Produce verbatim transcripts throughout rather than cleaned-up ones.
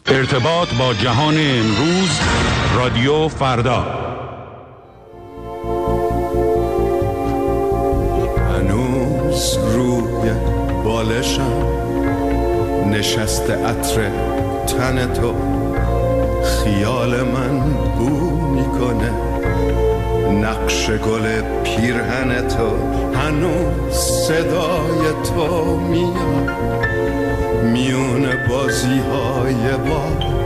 ارتباط با جهان امروز، رادیو فردا. هنوز روی بالشم نشسته عطر تن تو، خیال من بو میکنه نقش گل پیرهن تو، هنوز صدای تو میاد میون بازی های با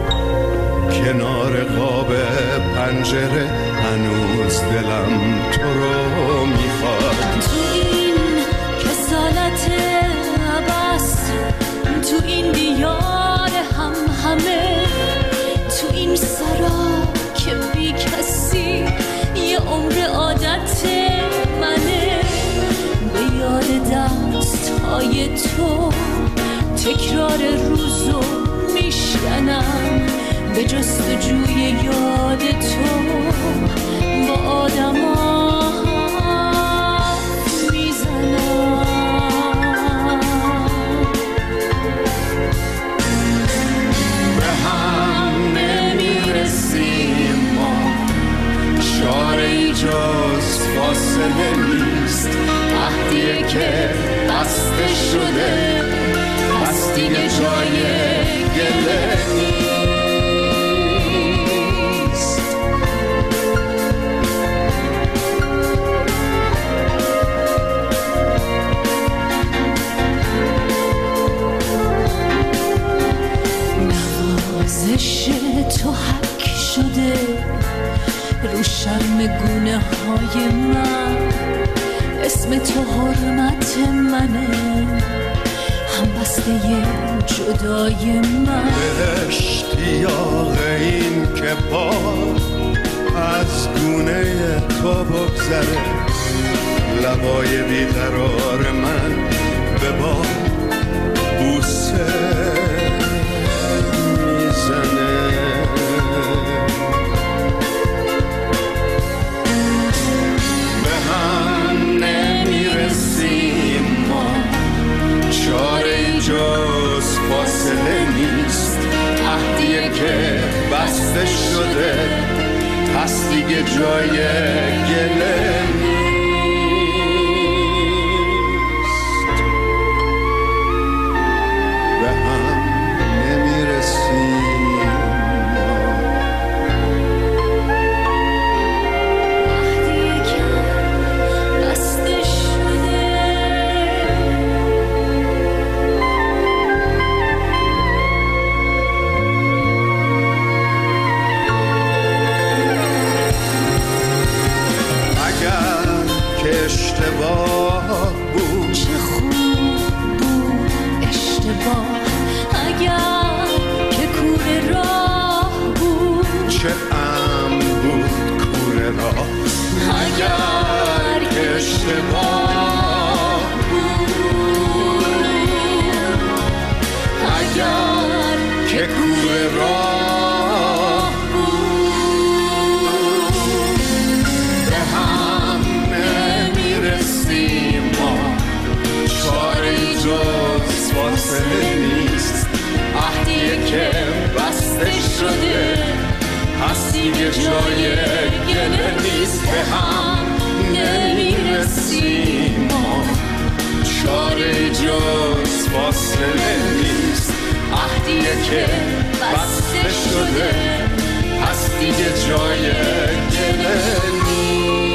کنار قاب پنجره، هنوز دلم تو رو میخواد. تو این کسالت عباس، تو این دیار هم همه، تو این سرا که بی کسی یه عمر عادت منه، به یاد دست های تو تکرار روزو میشکنم، به جستجوی یاد تو با آدم ها میزنم. به هم نمیرسیم ما، چاره جز فاصله نیست، عهدیه که بسته شده پس دیگه جای گله نیست. نوازش تو حک شده رو شرم گونه های من، اسم تو حرمت منه، هم بسته جدای من. به اشتیاق این که با از گونه تو بگذره، لبای بیقرار من به با بوسه میزنه. به هم نمیرسیم ما، چاره جز فاصله نیست، عهدیه که بسته شده پس دیگه جای گله نیست. به هم نمیرسیم عهدیه که بسته شده. اشتباه بود، چه خوب بود اشتباه، اگر که کوره راه بود، چه ام بود کوره راه، اگر که اشتباه بود، اگر که کوره راه بود. به هم نمیرسیم ما، چاره جز فاصله نیست، عهدیه که بسته شده پس دیگه جای گله نیست. به هم نمیرسیم ما، چاره جز فاصله نیست، عهدیه که بسته شده پس دیگه جای گله نیست.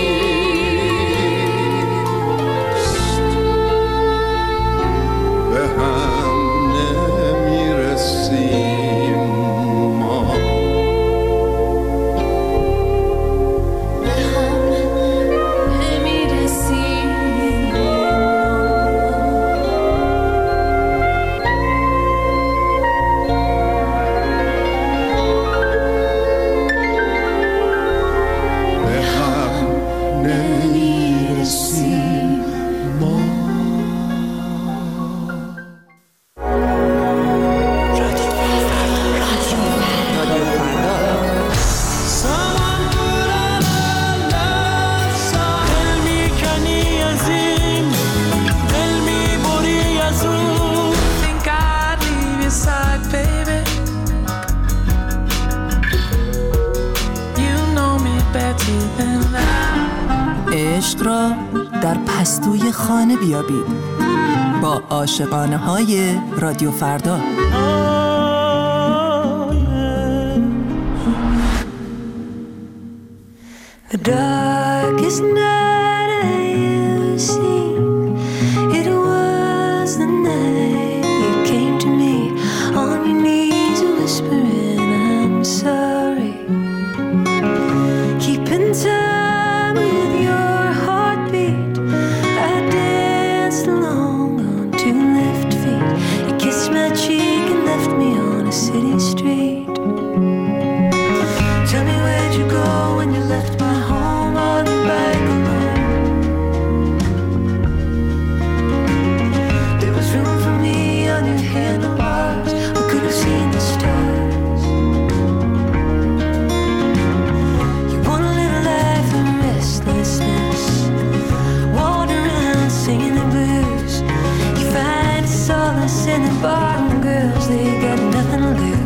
به هم نمیرسیم ما، به هم نمیرسیم. به عشق را در پستوی خانه بیابید با عاشقانه های رادیو فردا. The darkest night I ever seen, it was the night you came to me on your knees whispering I'm sorry, keeping time with your heartbeat. I danced along on two left feet. You kissed my cheek and left me on a city street. Tell me where'd you go when you left my home on the bike alone? There was room for me on your handlebars. We could have seen the stars. You want a little life of restlessness, wander around singing the blues. You find solace in the bottom girls, they got nothing to lose.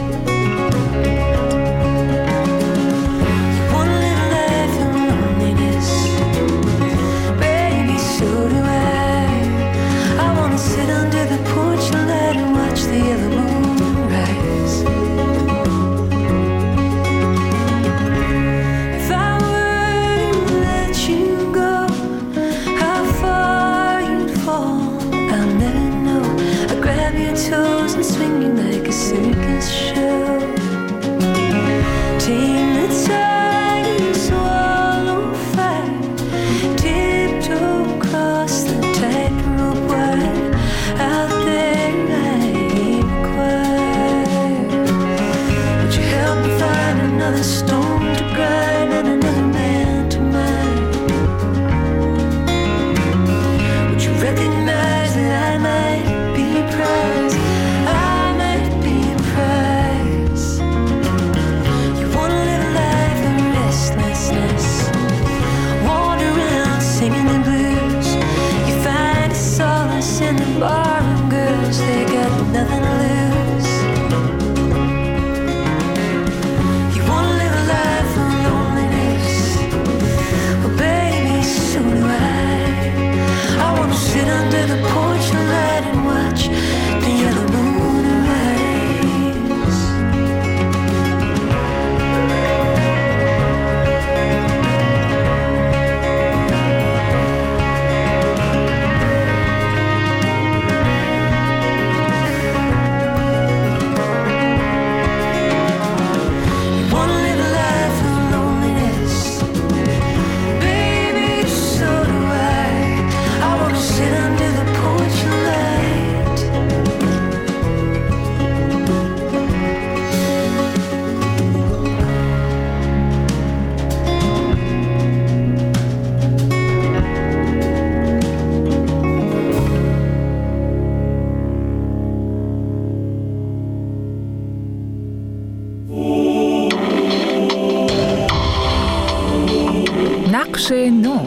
Sit under the porch light and watch the yellow moon rise. If I were to let you go, how far you'd fall, I'll never know. I'd grab your toes and swing you like a circus show. Tame the tiger, swallow fire, tiptoe across the tightrope wire. Out there I inquire, would you help me find another stone to grind and another man to mine? Would you recognize that I might be a prize? I might be a prize. You want to live a life of restlessness, wander around singing the blues. You find solace in the bar. They got nothing to lose. You wanna live a life of loneliness? Well, baby, so do I. I wanna sit under the porch light and watch the yellow moon rise. نقش نو.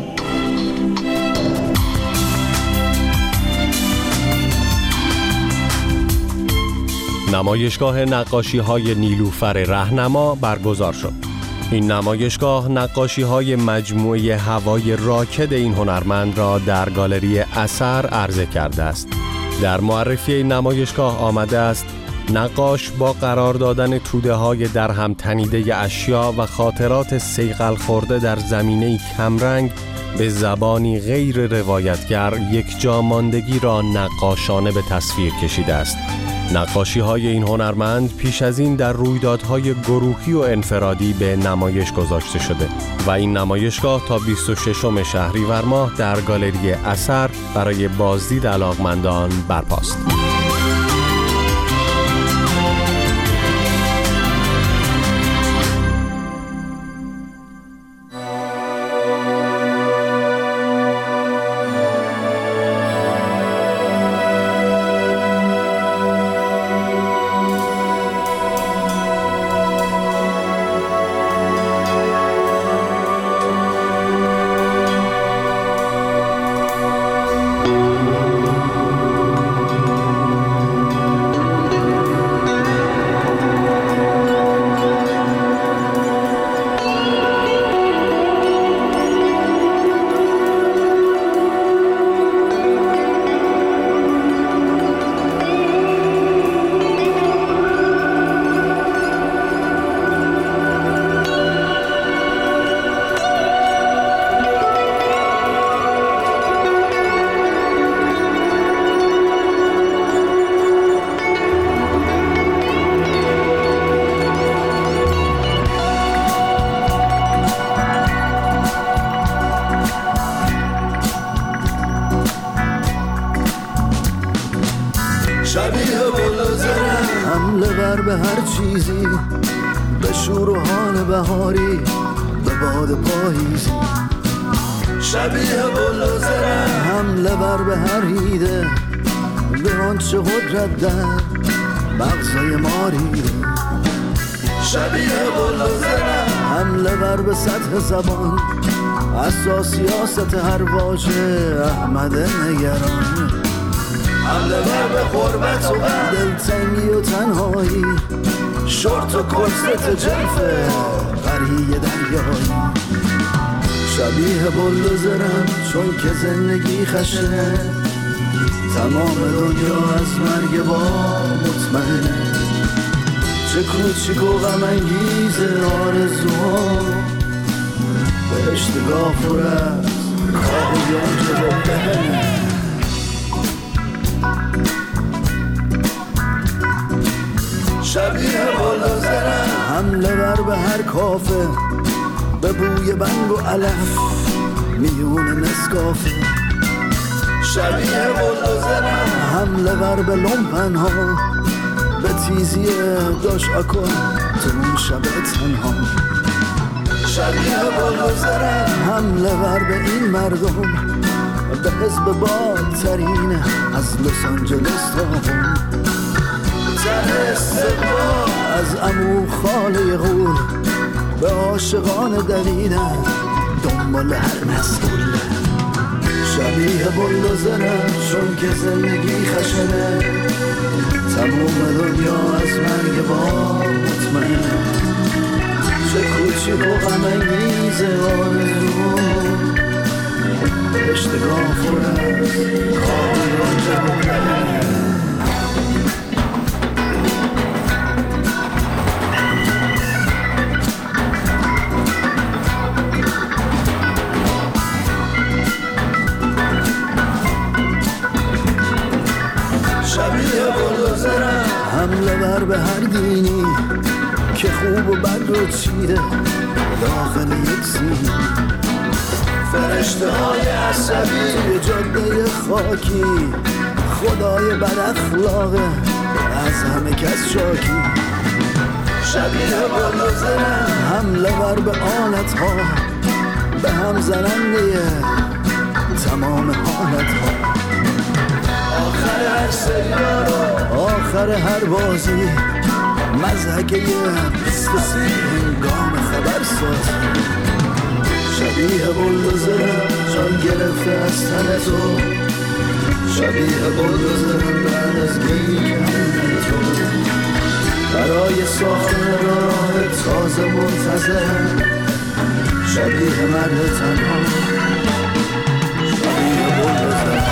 نمایشگاه نقاشی‌های نیلوفر رهنما برگزار شد. این نمایشگاه نقاشی‌های مجموعه هوای راکد این هنرمند را در گالری اثر عرضه کرده است. در معرفی این نمایشگاه آمده است نقاش با قرار دادن توده‌های در هم تنیده اشیا و خاطرات صیقل خورده در زمینه‌ای کمرنگ به زبانی غیر روایتگر یک جاماندگی را نقاشانه به تصویر کشیده است. نقاشی‌های این هنرمند پیش از این در رویدادهای گروهی و انفرادی به نمایش گذاشته شده و این نمایشگاه تا بیست و ششم شهریور ماه در گالری اثر برای بازدید علاقمندان برپاست. حمله ور به هر چیزی، به شور و حال بهاری، به باد پاییزی. شبیه بلوزرم حمله ور به هر ایده، به آنچه قدرت در مغزای ما ریده. شبیه بلوزرم حمله ور به سطح زبان، اساس سیاست هر واژه احمد نگران. حمله ور به غربت و دلتنگی و تنهایی، شورت و کرست جلفه قریه دریایی. شبیه بلوزرم چون که زندگی خشنه، تمام دنیا از مرگ با مطمئنه. چه کوچیک و غم انگیز آرزوها، بهشت گافور از کاه یونجه و بهنه. شبیه بلوزرم حمله ور به هر کافه، به بوی بنگ و علف میون نسکافه. شبیه بلوزرم حمله ور به لومپن ها، به تیزی داش اکن تو اون شب تنها. شبیه بلوزرم حمله ور به این مردم، به حزب بادترین از لس آنجلس تا هم. ته استقبال از عمو خاله غول، به عاشقان دویدن دنبال هر مسئول. شبیه بلوزرم چون که زندگی خشنه، تموم دنیا از مرگ با مطمئنه. چه کوچیک و غم انگیز آرزوام، بهشت گافور از کاه یونجه و بهنه. شبیه بلوزرم حمله ور به هر دینی، که خوب و بد رو چیده داخل یک سینی. فرشته های عصبی جاده خاکی، خدای بد اخلاقه از همه کس شاکی. شبیه بلوزرم حمله ور به آلت ها، به هم زننده تمام حالت ها. آخر هر سریال و آخر هر بازی، مضحکه بیست سی هنگام خبر سازی. شبیه بلوزرم جان گرفته از تن تو، شبیه بلوزرم بعد از گی کردن تو. برای ساختن راه تازه منتظر، شبیه مرد تنها، شبیه بلوزرم.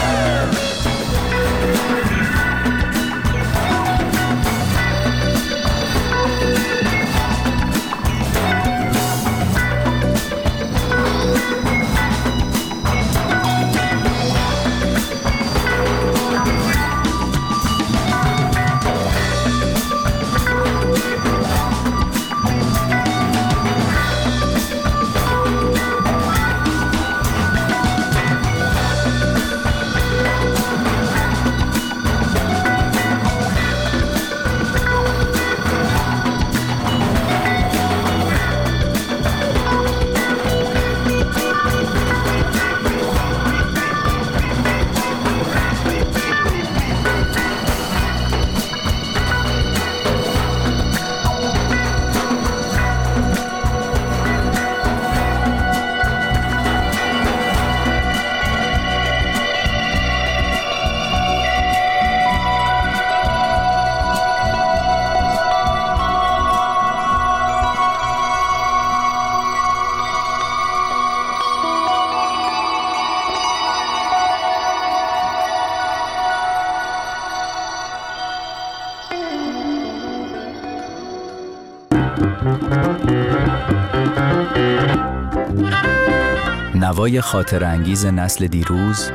نوای خاطر انگیز نسل دیروز،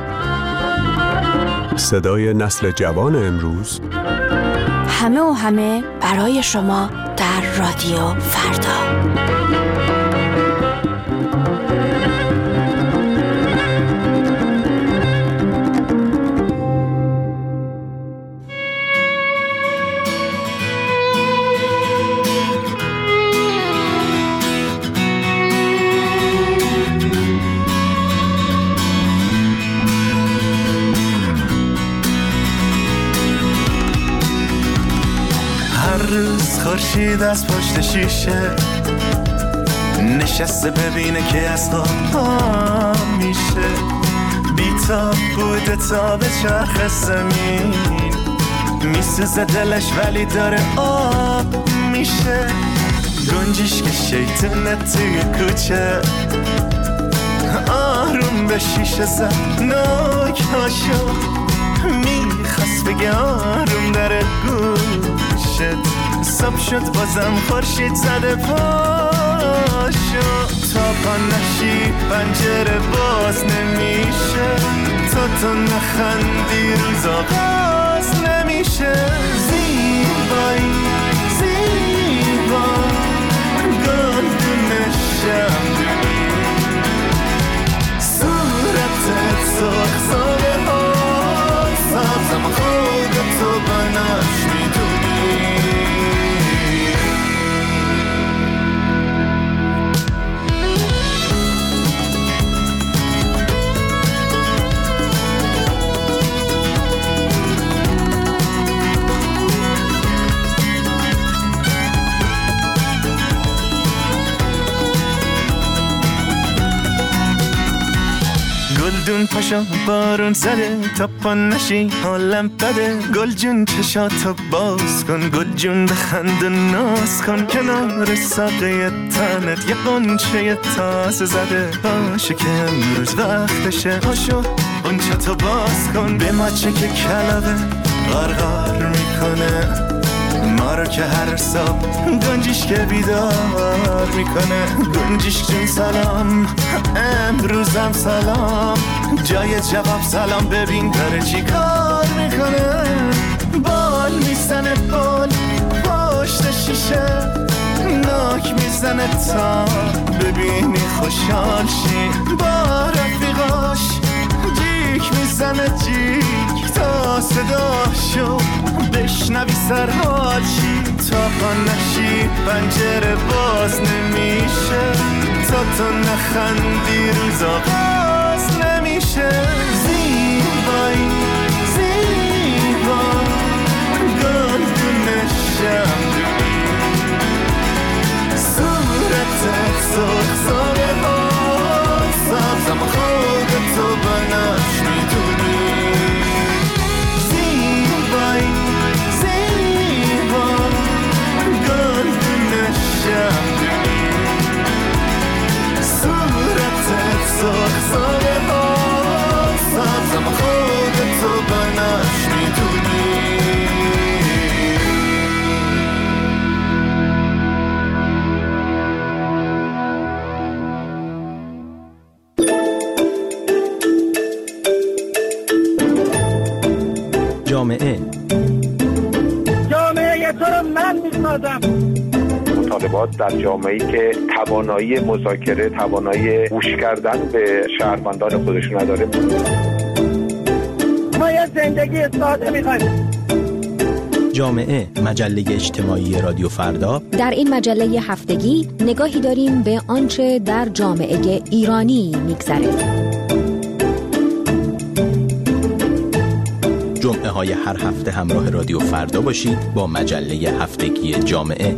صدای نسل جوان امروز، همه و همه برای شما در رادیو فردا. روز خورشید از پشت شیشه نشسته ببینه که از خواب میشه، بی‌تاب بوده تا به چرخ زمین، میسوزه دلش ولی داره آب میشه. گنجیش که شیطونه توی کوچه آروم به شیشه زد ناک هاشو، میخواست بگه آروم داره گوشت، صبح شد بازم خورشید زده پاشو، تا پا نشی پنجره باز نمیشه، تا تو نخندی روز آغاز نمیشه. زیبایی زیبا گلدون شمدونی، صورتت سرخ ساله ها سبزم خودتو بناش میدونی. گلدون پاشا بارون زده تا پا نشی حالم بده، گل جون چشاتو باز کن، گل جون بخند و ناز کن، کنار ساقه تنت یه قنچه تازه زده، باشه که امروز وقتشه، پاشو قنچتو باز کن، به ماچه که کلبه غرغر میکنه، ما رو که هر صبح گنجیش که بیدار میکنه. گنجیش جون سلام امروزم سلام، جای جواب سلام ببین داره چی کار میکنه، بال میزنه بال پشت شیشه، ناک میزنه تا ببینی خوشحال شی، با رفیقاش جیک میزنه جیک تا صداشو بشنوی سرحال شی، تا پا نشی پنجره باز نمیشه، تا تو نخندی روز آغاز نمیشه. زیبایی زیبا گلدون شمدونی، صورتت سرخ ساله ها سبزم خودتو بناش میدونی. زیبایی زیبا گلدون شمدونی، صورتت سرخ ساله ها سبزم خودتو بناش میدونی. جامعه جامعه تو رو من میسازم. مطالبات در جامعه‌ای که توانایی مذاکره، توانایی گوش کردن به شهروندان خودش نداره. ما یه زندگی ساده می‌خوایم. جامعه، مجله اجتماعی رادیو فردا. در این مجله هفتگی نگاهی داریم به آنچه در جامعه ایرانی می‌گذره. جمعه های هر هفته همراه رادیو فردا باشید با مجله هفتگی جامعه.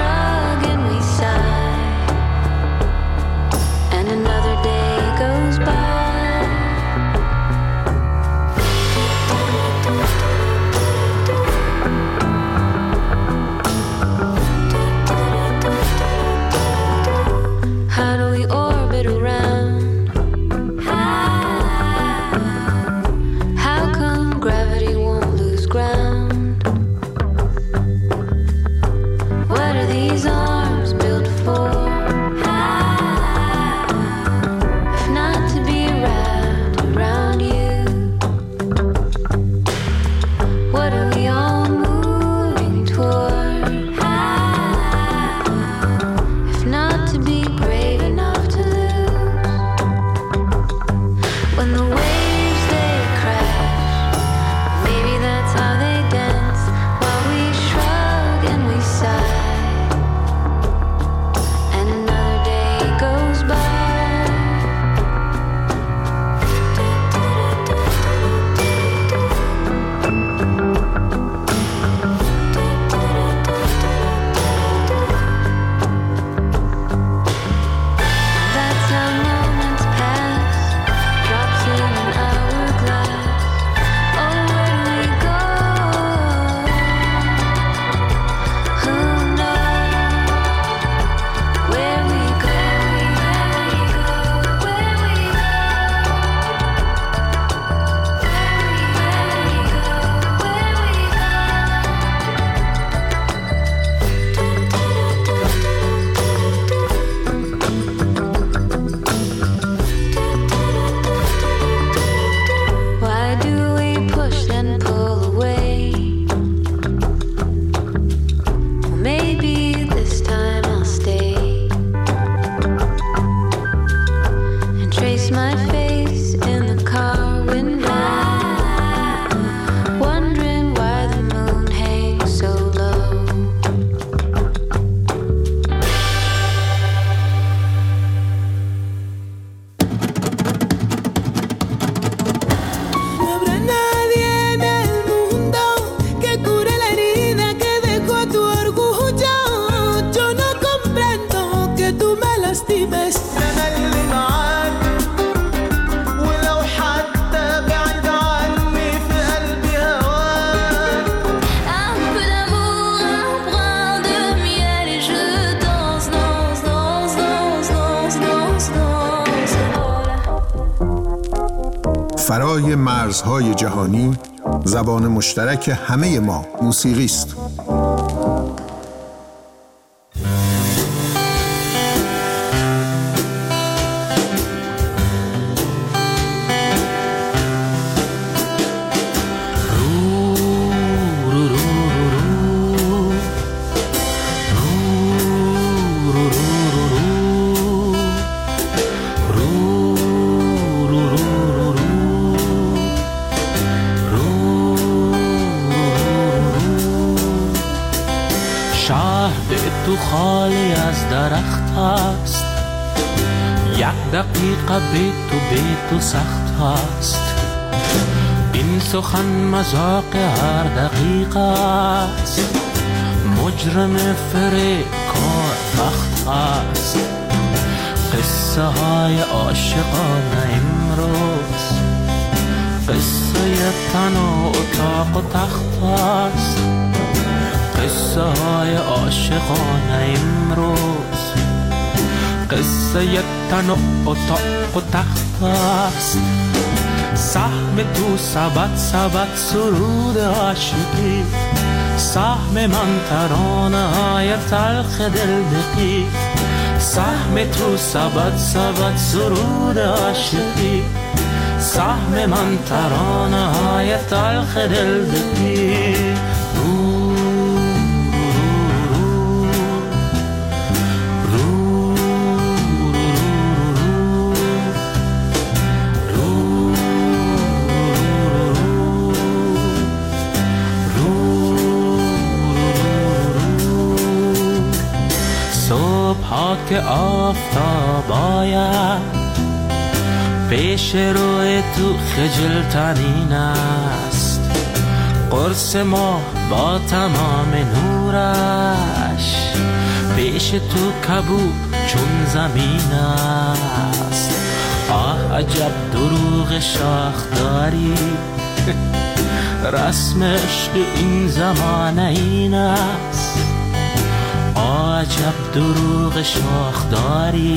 Goes by. فرای مرزهای جهانی، زبان مشترک همه ما موسیقی است. تو خالی از درخت است، یک دقیقه بی تو بی تو سخت است. این سخن مذاق هر دقیقه است، مجرم فریب کار بخت است. قصه های عاشقانه امروز، قصه تن و اتاق و تخت است. قصه های عاشقانه امروز، قصه تن و اتاق و تخت است. سهم تو سبد سبد سرود عاشقی، سهم من ترانه های تلخ دل دقی. سهم تو سبد سبد سرود عاشقی، سهم من ترانه های تلخ دل دقی. صبح که آفتاب آید، پیش روی تو خجل تنین است. قرص ما با تمام نورش، پیش تو کبود چون زمین است. آه عجب دروغ شاخ داری، رسم عشق این زمانه این است. عجب دروغ شاخ داری،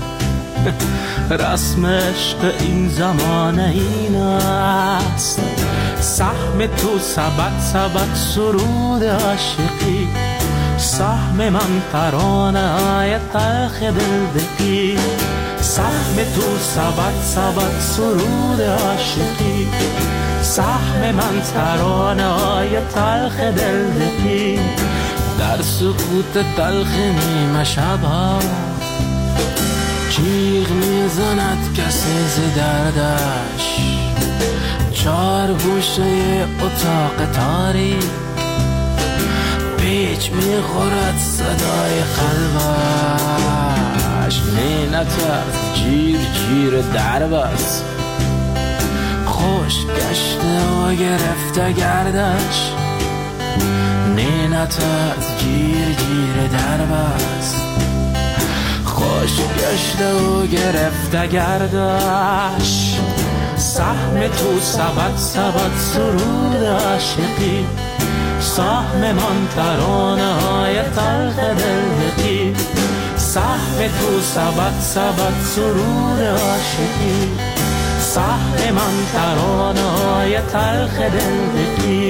رسم عشق این زمانه این است. سهم تو سبد سبد سرود عاشقی، سهم من ترانه های تلخ دل دقی. سهم تو سبد سبد سرود عاشقی، سهم من ترانه های تلخ دل دقی. در سکوت تلخ نیمه شبها، جیغ میزند کسی ز دردش. چار گوشه اتاق تاریک، پیچ میخورد صدای قلبش. نه نترس جیر جیر درب است، خوش گشته و گرفته گردش. نه نترس جیر جیر درب است، خوش گشته و گرفته گردش. سهم تو سبد سبد سرود عاشقی، سهم من ترانه های تلخ دل دقی. سهم تو سبد سبد سرود عاشقی، سهم من ترانه های تلخ دل دقی.